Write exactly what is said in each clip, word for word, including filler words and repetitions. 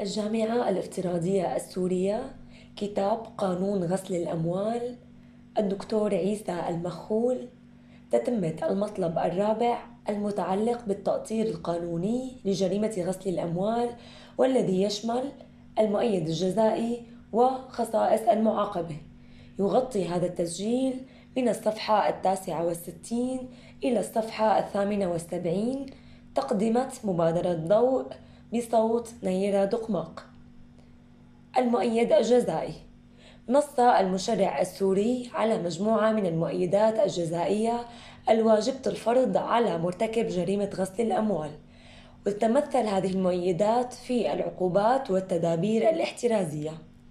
الجامعة الافتراضية السورية، كتاب قانون غسل الأموال، الدكتور عيسى المخول، تتمة المطلب الرابع المتعلق بالتأطير القانوني لجريمة غسل الأموال، والذي يشمل المؤيد الجزائي وخصائص المعاقبة. يغطي هذا التسجيل من الصفحة التاسعة والستين إلى الصفحة الثامنة والسبعين. تقدمة مبادرة ضوء بصوت نيرة دقماق. المؤيد الجزائي: نص المشرع السوري على مجموعة من المؤيدات الجزائية الواجبة الفرض على مرتكب جريمة غسل الأموال، وتتمثل هذه المؤيدات في العقوبات والتدابير الاحترازية.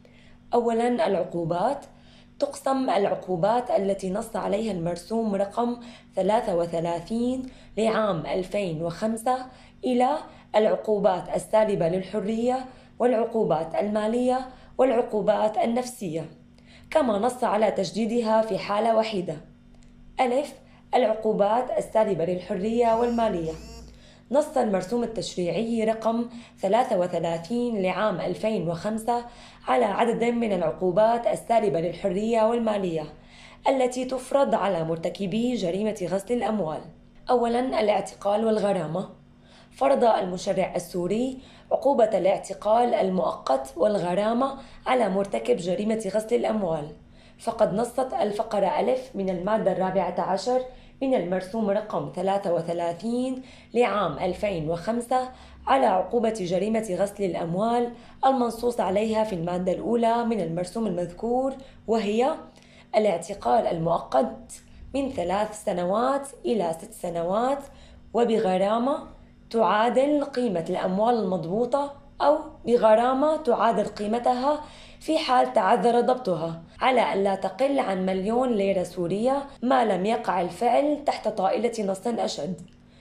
أولاً، العقوبات: تقسم العقوبات التي نص عليها المرسوم رقم ثلاثة وثلاثين لعام ألفين وخمسة إلى العقوبات السالبة للحرية، والعقوبات المالية، والعقوبات النفسية، كما نص على تجديدها في حالة وحيدة. ألف: العقوبات السالبة للحرية والمالية. نص المرسوم التشريعي رقم ثلاثة وثلاثين لعام ألفين وخمسة على عدد من العقوبات السالبة للحرية والمالية التي تفرض على مرتكبي جريمة غسل الأموال. أولاً، الاعتقال والغرامة. فرض المشرع السوري عقوبة الاعتقال المؤقت والغرامة على مرتكب جريمة غسل الأموال، فقد نصت الفقرة ألف من المادة الرابعة عشر من المرسوم رقم ثلاثة وثلاثين لعام ألفين وخمسة على عقوبة جريمة غسل الأموال المنصوص عليها في المادة الأولى من المرسوم المذكور، وهي الاعتقال المؤقت من ثلاث سنوات إلى ست سنوات، وبغرامة تعادل قيمة الأموال المضبوطة أو بغرامة تعادل قيمتها في حال تعذر ضبطها على أن لا تقل عن مليون ليرة سورية ما لم يقع الفعل تحت طائلة نص أشد.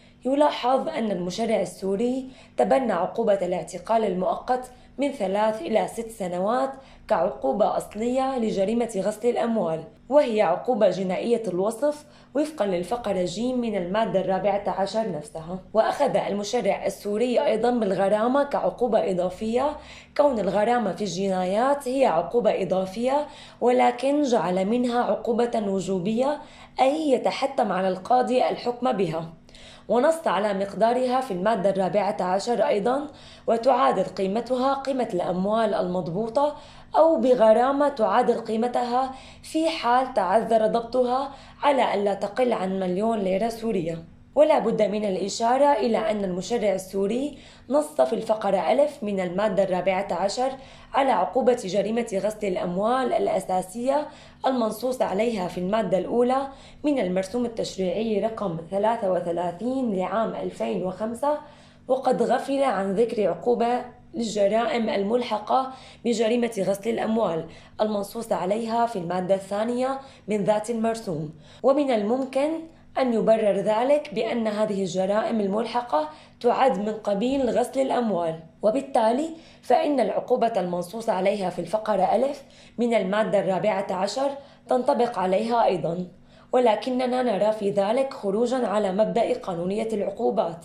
يلاحظ أن المشرع السوري تبنى عقوبة الاعتقال المؤقت من ثلاث إلى ست سنوات كعقوبة أصلية لجريمة غسل الأموال، وهي عقوبة جنائية الوصف وفقا للفقرة ج من المادة الرابعة عشر نفسها. وأخذ المشرع السوري أيضا بالغرامة كعقوبة إضافية، كون الغرامة في الجنايات هي عقوبة إضافية، ولكن جعل منها عقوبة وجوبية، أي يتحتم على القاضي الحكم بها، ونص على مقدارها في المادة الرابعة عشر أيضا، وتعادل قيمتها قيمة الأموال المضبوطة أو بغرامة تعادل قيمتها في حال تعذر ضبطها على أن لا تقل عن مليون ليرة سورية. ولا بد من الإشارة إلى أن المشرع السوري نص في الفقرة ألف من المادة الرابعة عشر على عقوبة جريمة غسل الأموال الأساسية المنصوص عليها في المادة الأولى من المرسوم التشريعي رقم ثلاثة وثلاثين لعام ألفين وخمسة، وقد غفل عن ذكر عقوبة للجرائم الملحقة بجريمة غسل الأموال المنصوص عليها في المادة الثانية من ذات المرسوم. ومن الممكن أن يبرر ذلك بأن هذه الجرائم الملحقة تعد من قبيل غسل الأموال، وبالتالي فإن العقوبة المنصوص عليها في الفقرة ألف من المادة الرابعة عشر تنطبق عليها أيضا، ولكننا نرى في ذلك خروجا على مبدأ قانونية العقوبات،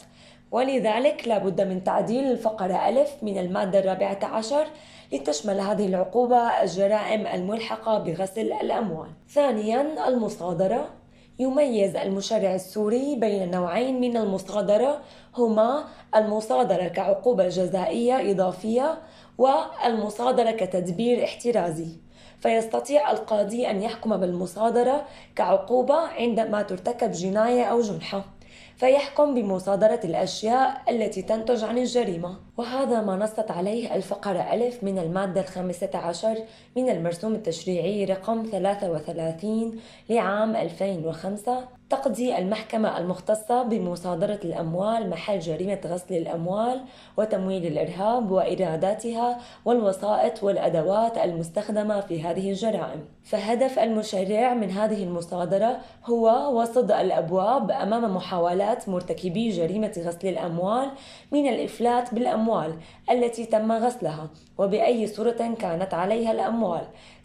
ولذلك لا بد من تعديل الفقرة ألف من المادة الرابعة عشر لتشمل هذه العقوبة الجرائم الملحقة بغسل الأموال. ثانيا، المصادرة. يميز المشرع السوري بين نوعين من المصادرة، هما المصادرة كعقوبة جزائية إضافية والمصادرة كتدبير احترازي. فيستطيع القاضي أن يحكم بالمصادرة كعقوبة عندما ترتكب جناية أو جنحة، فيحكم بمصادرة الأشياء التي تنتج عن الجريمة، وهذا ما نصت عليه الفقرة ألف من المادة الخامسة عشر من المرسوم التشريعي رقم ثلاثة وثلاثين لعام ألفين وخمسة. تقضي المحكمة المختصة بمصادرة الأموال محل جريمة غسل الأموال وتمويل الإرهاب وإيراداتها والوسائط والأدوات المستخدمة في هذه الجرائم. فهدف المشرع من هذه المصادرة هو وصد الأبواب أمام محاولات مرتكبي جريمة غسل الأموال من الإفلات بالأموال التي تم غسلها وبأي صورة كانت عليها الأموال،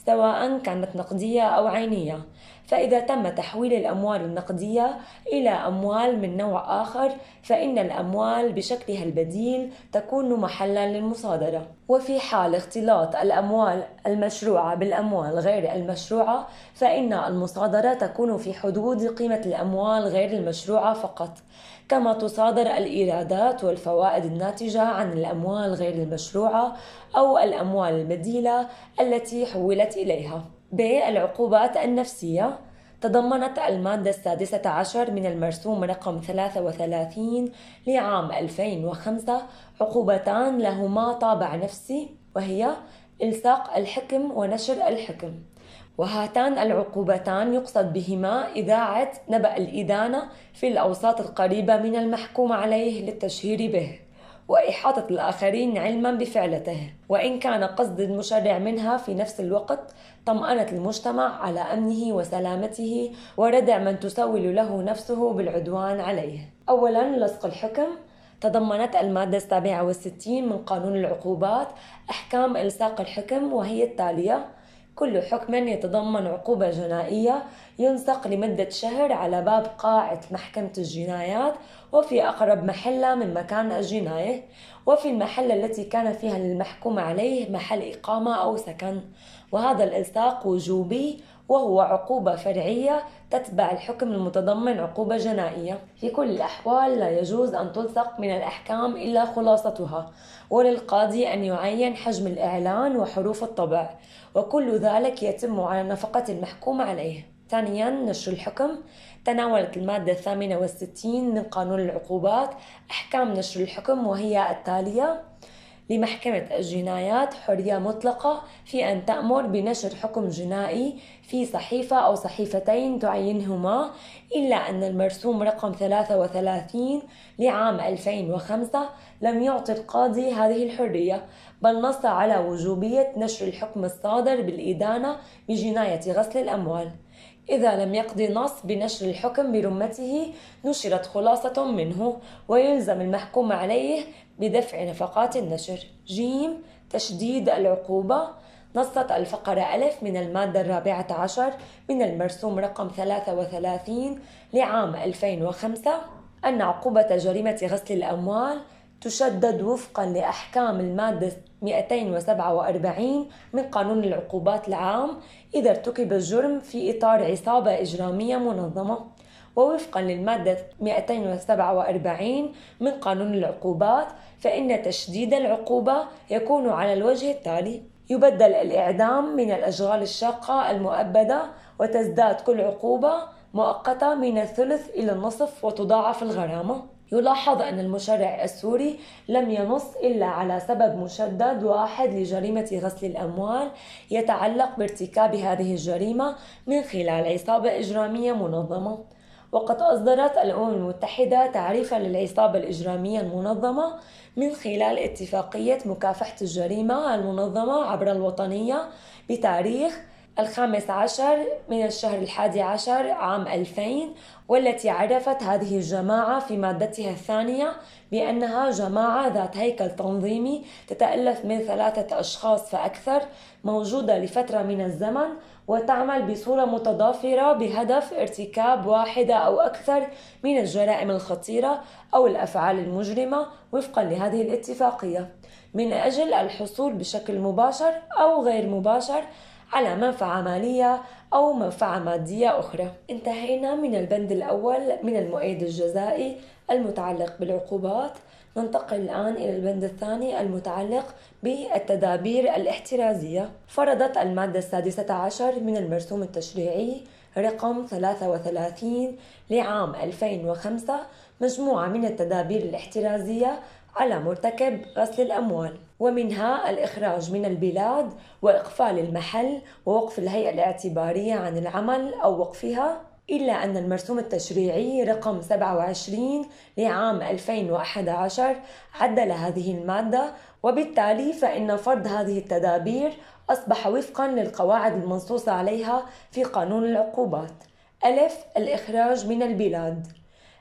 سواء كانت نقدية أو عينية. فإذا تم تحويل الأموال النقدية إلى أموال من نوع آخر، فإن الأموال بشكلها البديل تكون محلاً للمصادرة. وفي حال اختلاط الأموال المشروعة بالأموال غير المشروعة، فإن المصادرة تكون في حدود قيمة الأموال غير المشروعة فقط، كما تصادر الإيرادات والفوائد الناتجة عن الأموال غير المشروعة أو الأموال البديلة التي حولت إليها. ب. العقوبات النفسية. تضمنت المادة السادسة عشر من المرسوم رقم ثلاثة وثلاثين لعام ألفين وخمسة عقوبتان لهما طابع نفسي، وهي إلصاق الحكم ونشر الحكم. وهاتان العقوبتان يقصد بهما إذاعة نبأ الإدانة في الأوساط القريبة من المحكوم عليه للتشهير به، وإحاطة الآخرين علما بفعلته، وإن كان قصد المشرع منها في نفس الوقت طمأنة المجتمع على أمنه وسلامته وردع من تسول له نفسه بالعدوان عليه. أولا، لصق الحكم. تضمنت المادة السابعة والستين من قانون العقوبات أحكام إلصاق الحكم، وهي التالية: كل حكم يتضمن عقوبة جنائية ينسق لمدة شهر على باب قاعة محكمة الجنايات، وفي أقرب محلة من مكان الجناية، وفي المحلة التي كان فيها المحكوم عليه محل إقامة أو سكن. وهذا الإلصاق وجوبي، وهو عقوبة فرعية تتبع الحكم المتضمن عقوبة جنائية. في كل الأحوال لا يجوز أن تلصق من الأحكام إلا خلاصتها، وللقاضي أن يعين حجم الإعلان وحروف الطبع، وكل ذلك يتم على نفقة المحكوم عليه. ثانياً، نشر الحكم. تناولت المادة الثامنة والستين من قانون العقوبات أحكام نشر الحكم، وهي التالية: لمحكمة الجنايات حرية مطلقة في أن تأمر بنشر حكم جنائي في صحيفة أو صحيفتين تعينهما، إلا أن المرسوم رقم ثلاثة وثلاثين لعام ألفين وخمسة لم يعطي القاضي هذه الحرية، بل نص على وجوبية نشر الحكم الصادر بالإدانة بجناية غسل الأموال. إذا لم يقضي نص بنشر الحكم برمته نشرت خلاصة منه، ويلزم المحكوم عليه بدفع نفقات النشر. جيم. تشديد العقوبة. نصت الفقرة ألف من المادة الرابعة عشر من المرسوم رقم ثلاثة وثلاثين لعام ألفين وخمسة أن عقوبة جريمة غسل الأموال تشدد وفقا لأحكام المادة مئتين وسبعة وأربعين من قانون العقوبات العام إذا ارتكب الجرم في إطار عصابة إجرامية منظمة. ووفقا للمادة مئتين وسبعة وأربعين من قانون العقوبات، فإن تشديد العقوبة يكون على الوجه التالي: يبدل الإعدام من الأشغال الشاقة المؤبدة، وتزداد كل عقوبة مؤقتة من الثلث إلى النصف، وتضاعف الغرامة. يلاحظ أن المشرع السوري لم ينص إلا على سبب مشدد واحد لجريمة غسل الأموال يتعلق بارتكاب هذه الجريمة من خلال عصابة إجرامية منظمة. وقد أصدرت الأمم المتحدة تعريفا للعصابة الإجرامية المنظمة من خلال اتفاقية مكافحة الجريمة المنظمة عبر الوطنية بتاريخ الخامس عشر من الشهر الحادي عشر عام ألفين، والتي عرفت هذه الجماعة في مادتها الثانية بأنها جماعة ذات هيكل تنظيمي تتألف من ثلاثة أشخاص فأكثر، موجودة لفترة من الزمن، وتعمل بصورة متضافرة بهدف ارتكاب واحدة أو أكثر من الجرائم الخطيرة أو الأفعال المجرمة وفقا لهذه الاتفاقية، من أجل الحصول بشكل مباشر أو غير مباشر على منفعة مالية أو منفعة مادية أخرى. انتهينا من البند الأول من المؤيد الجزائي المتعلق بالعقوبات. ننتقل الآن إلى البند الثاني المتعلق بالتدابير الاحترازية. فرضت المادة السادسة عشر من المرسوم التشريعي رقم ثلاثة وثلاثين لعام ألفين وخمسة مجموعة من التدابير الاحترازية على مرتكب غسل الأموال، ومنها الإخراج من البلاد، وإقفال المحل، ووقف الهيئة الاعتبارية عن العمل أو وقفها، إلا أن المرسوم التشريعي رقم سبعة وعشرين لعام ألفين وأحد عشر عدل هذه المادة، وبالتالي فإن فرض هذه التدابير أصبح وفقا للقواعد المنصوص عليها في قانون العقوبات. ألف. الإخراج من البلاد.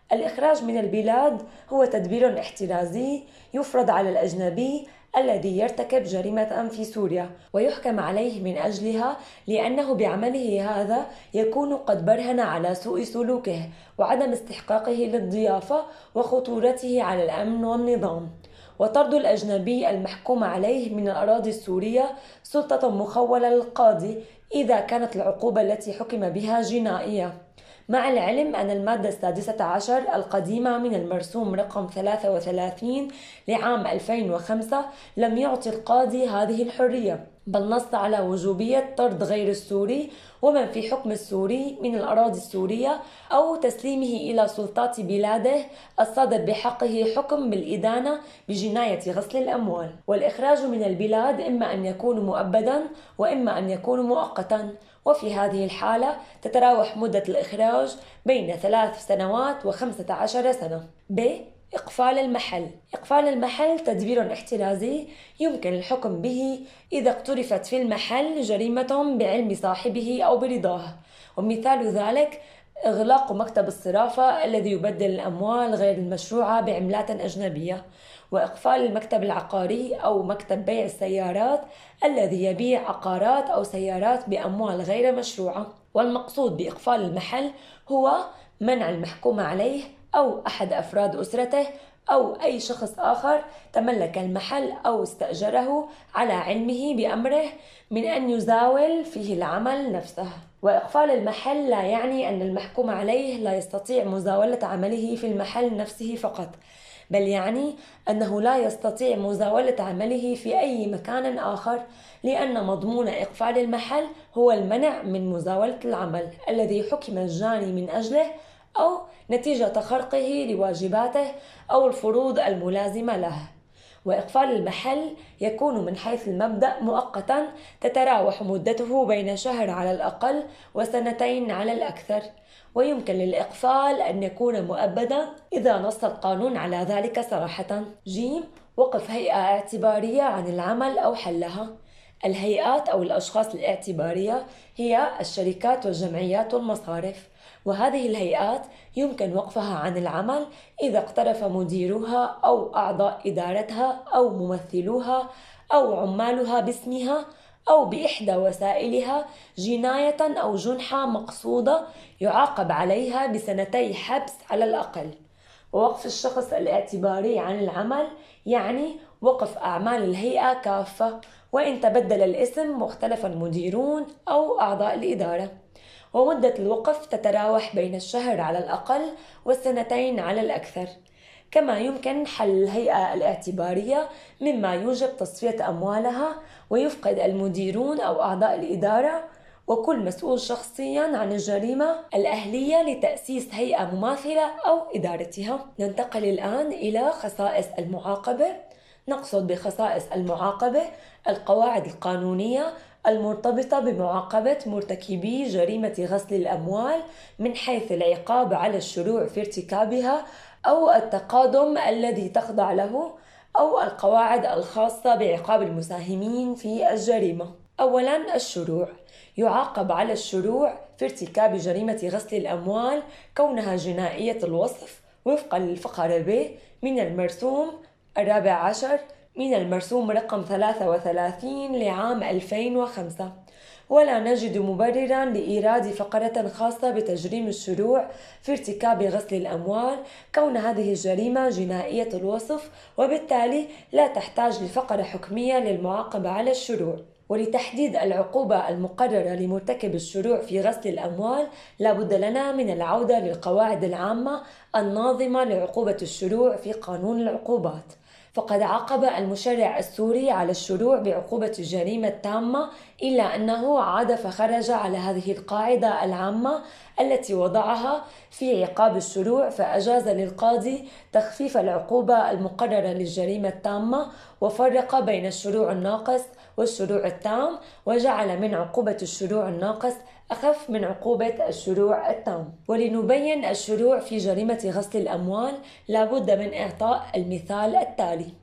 الإخراج من البلاد هو تدبير احترازي يفرض على الأجنبي الذي يرتكب جريمة في سوريا ويحكم عليه من أجلها، لأنه بعمله هذا يكون قد برهن على سوء سلوكه وعدم استحقاقه للضيافة وخطورته على الأمن والنظام. وطرد الأجنبي المحكوم عليه من الأراضي السورية سلطة مخولة للقاضي إذا كانت العقوبة التي حكم بها جنائية، مع العلم أن المادة السادسة عشر القديمة من المرسوم رقم ثلاثة وثلاثين لعام ألفين وخمسة لم يعطي القاضي هذه الحرية، بل نص على وجوبية طرد غير السوري ومن في حكم السوري من الأراضي السورية أو تسليمه إلى سلطات بلاده الصادر بحقه حكم بالإدانة بجناية غسل الأموال. والإخراج من البلاد إما أن يكون مؤبدا وإما أن يكون مؤقتا، وفي هذه الحالة تتراوح مدة الإخراج بين ثلاث سنوات وخمسة عشر سنة. ب. إقفال المحل. إقفال المحل تدبير احترازي يمكن الحكم به إذا اقترفت في المحل جريمة بعلم صاحبه أو برضاه، ومثال ذلك إغلاق مكتب الصرافة الذي يبدل الأموال غير المشروعة بعملات أجنبية، وإقفال المكتب العقاري أو مكتب بيع السيارات الذي يبيع عقارات أو سيارات بأموال غير مشروعة. والمقصود بإقفال المحل هو منع المحكوم عليه أو أحد أفراد أسرته أو أي شخص آخر تملك المحل أو استأجره على علمه بأمره من أن يزاول فيه العمل نفسه. وإقفال المحل لا يعني أن المحكوم عليه لا يستطيع مزاولة عمله في المحل نفسه فقط، بل يعني أنه لا يستطيع مزاولة عمله في أي مكان آخر، لأن مضمون إقفال المحل هو المنع من مزاولة العمل الذي حكم الجاني من أجله أو نتيجة خرقه لواجباته أو الفروض الملازمة له. وإقفال المحل يكون من حيث المبدأ مؤقتا تتراوح مدته بين شهر على الأقل وسنتين على الأكثر، ويمكن للإقفال أن يكون مؤبدا إذا نص القانون على ذلك صراحة. ج. وقف هيئة اعتبارية عن العمل أو حلها. الهيئات أو الأشخاص الاعتبارية هي الشركات والجمعيات والمصارف، وهذه الهيئات يمكن وقفها عن العمل إذا اقترف مديرها أو أعضاء إدارتها أو ممثلوها أو عمالها باسمها أو بإحدى وسائلها جناية أو جنحة مقصودة يعاقب عليها بسنتي حبس على الأقل. ووقف الشخص الاعتباري عن العمل يعني وقف أعمال الهيئة كافة، وإن تبدل الاسم واختلف المديرون أو أعضاء الإدارة. ومدة الوقف تتراوح بين الشهر على الأقل والسنتين على الأكثر. كما يمكن حل الهيئة الاعتبارية مما يوجب تصفية أموالها ويفقد المديرون أو أعضاء الإدارة وكل مسؤول شخصيا عن الجريمة الأهلية لتأسيس هيئة مماثلة أو إدارتها. ننتقل الآن إلى خصائص المعاقبة. نقصد بخصائص المعاقبة القواعد القانونية المرتبطة بمعاقبة مرتكبي جريمة غسل الأموال من حيث العقاب على الشروع في ارتكابها أو التقادم الذي تخضع له، أو القواعد الخاصة بعقاب المساهمين في الجريمة. أولاً، الشروع. يعاقب على الشروع في ارتكاب جريمة غسل الأموال كونها جنائية الوصف وفقاً للفقرة ب من المرسوم الرابع عشر من المرسوم رقم ثلاثة وثلاثين لعام ألفين وخمسة، ولا نجد مبرراً لإيراد فقرة خاصة بتجريم الشروع في ارتكاب غسل الأموال كون هذه الجريمة جنائية الوصف، وبالتالي لا تحتاج لفقرة حكمية للمعاقبة على الشروع. ولتحديد العقوبة المقررة لمرتكب الشروع في غسل الأموال لا بد لنا من العودة للقواعد العامة الناظمة لعقوبة الشروع في قانون العقوبات. فقد عاقب المشرع السوري على الشروع بعقوبة الجريمة التامة، إلا أنه عاد فخرج على هذه القاعدة العامة التي وضعها في عقاب الشروع، فأجاز للقاضي تخفيف العقوبة المقررة للجريمة التامة وفرق بين الشروع الناقص والشروع التام، وجعل من عقوبة الشروع الناقص أخف من عقوبة الشروع التام. ولنبين الشروع في جريمة غسل الأموال لا بد من إعطاء المثال التالي.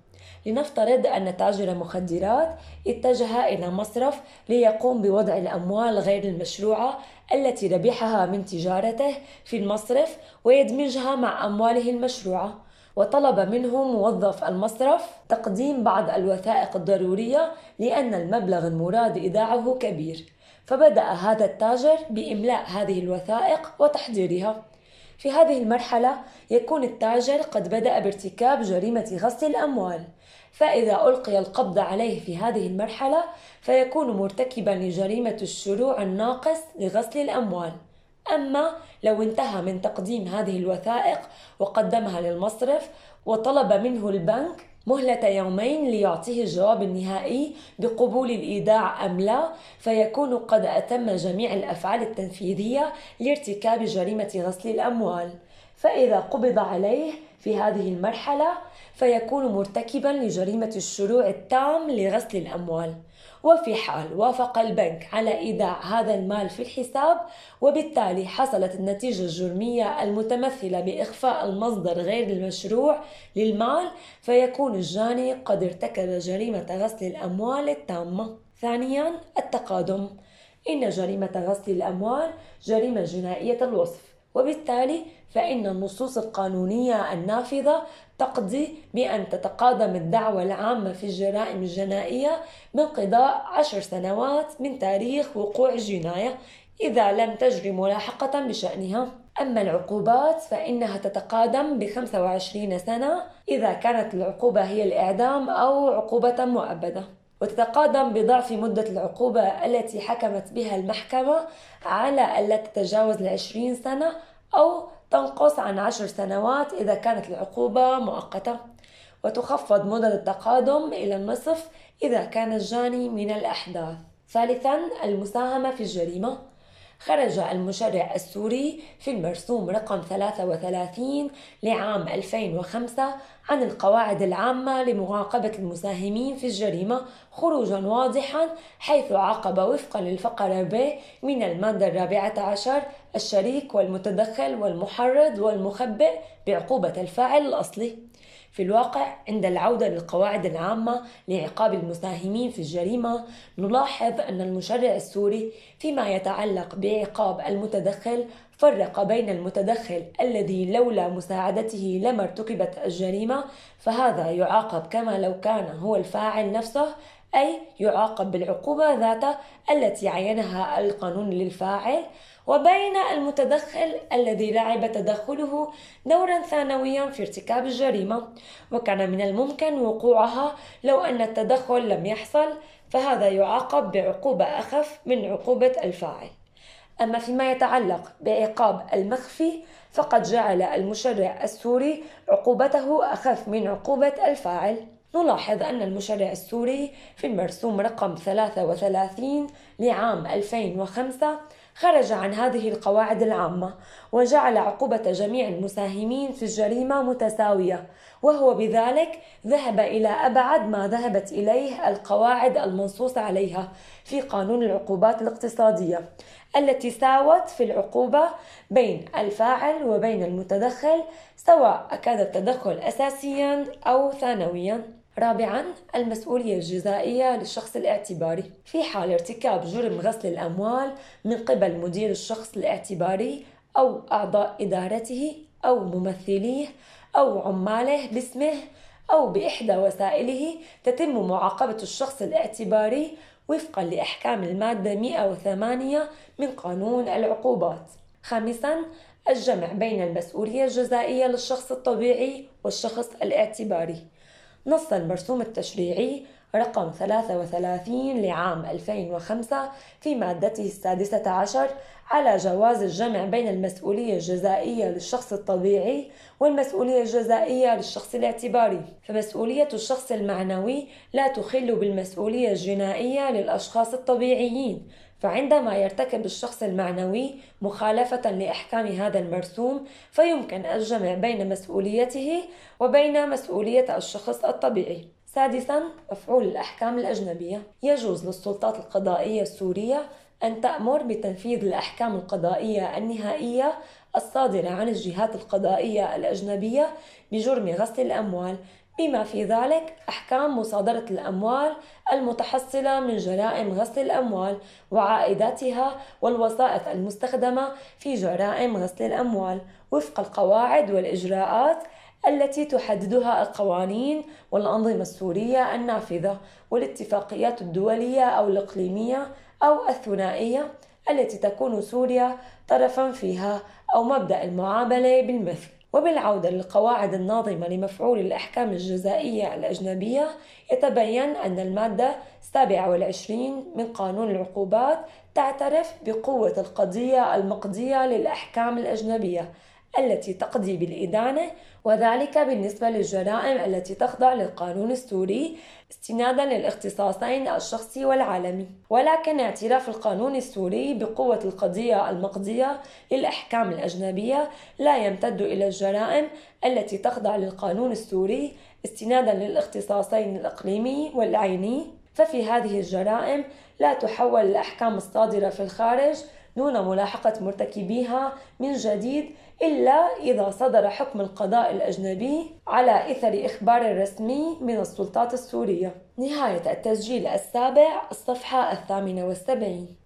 لنفترض أن تاجر مخدرات اتجه إلى مصرف ليقوم بوضع الأموال غير المشروعة التي ربحها من تجارته في المصرف ويدمجها مع أمواله المشروعة، وطلب منه موظف المصرف تقديم بعض الوثائق الضرورية لأن المبلغ المراد إيداعه كبير. فبدأ هذا التاجر بإملاء هذه الوثائق وتحضيرها. في هذه المرحلة يكون التاجر قد بدأ بارتكاب جريمة غسل الأموال، فإذا ألقي القبض عليه في هذه المرحلة فيكون مرتكبا لجريمة الشروع الناقص لغسل الأموال. أما لو انتهى من تقديم هذه الوثائق وقدمها للمصرف وطلب منه البنك مهلة يومين ليعطيه الجواب النهائي بقبول الإيداع أم لا، فيكون قد أتم جميع الأفعال التنفيذية لارتكاب جريمة غسل الأموال. فإذا قبض عليه في هذه المرحلة فيكون مرتكبا لجريمة الشروع التام لغسل الأموال. وفي حال وافق البنك على إيداع هذا المال في الحساب وبالتالي حصلت النتيجة الجرمية المتمثلة بإخفاء المصدر غير المشروع للمال، فيكون الجاني قد ارتكب جريمة غسل الأموال التامة. ثانياً، التقادم. إن جريمة غسل الأموال جريمة جنائية الوصف، وبالتالي فإن النصوص القانونية النافذة تقضي بأن تتقادم الدعوى العامة في الجرائم الجنائية بانقضاء عشر سنوات من تاريخ وقوع الجناية إذا لم تجري ملاحقة بشأنها. أما العقوبات فإنها تتقادم بخمسة وعشرين سنة إذا كانت العقوبة هي الإعدام أو عقوبة مؤبدة، وتتقادم بضعف مدة العقوبة التي حكمت بها المحكمة على ألا تتجاوز العشرين سنة أو تنقص عن عشر سنوات إذا كانت العقوبة مؤقتة، وتخفض مدة التقادم إلى النصف إذا كان الجاني من الأحداث. ثالثاً، المساهمة في الجريمة. خرج المشرع السوري في المرسوم رقم ثلاثة وثلاثين لعام ألفين وخمسة عن القواعد العامة لمعاقبة المساهمين في الجريمة خروجا واضحا، حيث عاقب وفقا للفقرة ب من المادة الرابعة عشر الشريك والمتدخل والمحرض والمخبئ بعقوبة الفاعل الأصلي. في الواقع عند العودة للقواعد العامة لعقاب المساهمين في الجريمة نلاحظ أن المشرع السوري فيما يتعلق بعقاب المتدخل فرق بين المتدخل الذي لولا مساعدته لما ارتكبت الجريمة فهذا يعاقب كما لو كان هو الفاعل نفسه، أي يعاقب بالعقوبة ذاته التي عينها القانون للفاعل، وبين المتدخل الذي لعب تدخله دورا ثانويا في ارتكاب الجريمة وكان من الممكن وقوعها لو أن التدخل لم يحصل، فهذا يعاقب بعقوبة أخف من عقوبة الفاعل. أما فيما يتعلق بعقاب المخفي فقد جعل المشرع السوري عقوبته أخف من عقوبة الفاعل. نلاحظ أن المشرع السوري في المرسوم رقم ثلاثة وثلاثين لعام ألفين وخمسة خرج عن هذه القواعد العامة وجعل عقوبة جميع المساهمين في الجريمة متساوية، وهو بذلك ذهب إلى أبعد ما ذهبت إليه القواعد المنصوص عليها في قانون العقوبات الاقتصادية التي ساوت في العقوبة بين الفاعل وبين المتدخل سواء كان التدخل أساسيا أو ثانويا. رابعا، المسؤولية الجزائية للشخص الاعتباري. في حال ارتكاب جرم غسل الأموال من قبل مدير الشخص الاعتباري أو أعضاء إدارته أو ممثليه أو عماله باسمه أو بإحدى وسائله تتم معاقبة الشخص الاعتباري وفقا لأحكام المادة مئة وثمانية من قانون العقوبات. خامسا، الجمع بين المسؤولية الجزائية للشخص الطبيعي والشخص الاعتباري. نص المرسوم التشريعي رقم ثلاثة وثلاثين لعام ألفين وخمسة في مادته السادسة عشر على جواز الجمع بين المسؤولية الجزائية للشخص الطبيعي والمسؤولية الجزائية للشخص الاعتباري، فمسؤولية الشخص المعنوي لا تخل بالمسؤولية الجنائية للأشخاص الطبيعيين، فعندما يرتكب الشخص المعنوي مخالفة لأحكام هذا المرسوم فيمكن الجمع بين مسؤوليته وبين مسؤولية الشخص الطبيعي. سادساً، مفعول الأحكام الأجنبية. يجوز للسلطات القضائية السورية أن تأمر بتنفيذ الأحكام القضائية النهائية الصادرة عن الجهات القضائية الأجنبية بجرم غسل الأموال بما في ذلك أحكام مصادرة الأموال المتحصلة من جرائم غسل الأموال وعائداتها والوسائط المستخدمة في جرائم غسل الأموال وفق القواعد والإجراءات التي تحددها القوانين والأنظمة السورية النافذة والاتفاقيات الدولية أو الإقليمية أو الثنائية التي تكون سوريا طرفاً فيها، أو مبدأ المعاملة بالمثل. وبالعودة للقواعد الناظمة لمفعول الأحكام الجزائية الأجنبية، يتبين أن المادة السابعة والعشرين من قانون العقوبات تعترف بقوة القضية المقضية للأحكام الأجنبية التي تقضي بالإدانة، وذلك بالنسبة للجرائم التي تخضع للقانون السوري استناداً للاختصاصين الشخصي والعالمي. ولكن اعتراف القانون السوري بقوة القضية المقضية للأحكام الأجنبية لا يمتد إلى الجرائم التي تخضع للقانون السوري استناداً للاختصاصين الإقليمي والعيني، ففي هذه الجرائم لا تحول الأحكام الصادرة في الخارج دون ملاحقة مرتكبيها من جديد إلا إذا صدر حكم القضاء الأجنبي على إثر إخبار رسمي من السلطات السورية. نهاية التسجيل السابع، الصفحة الثامنة والسبعين.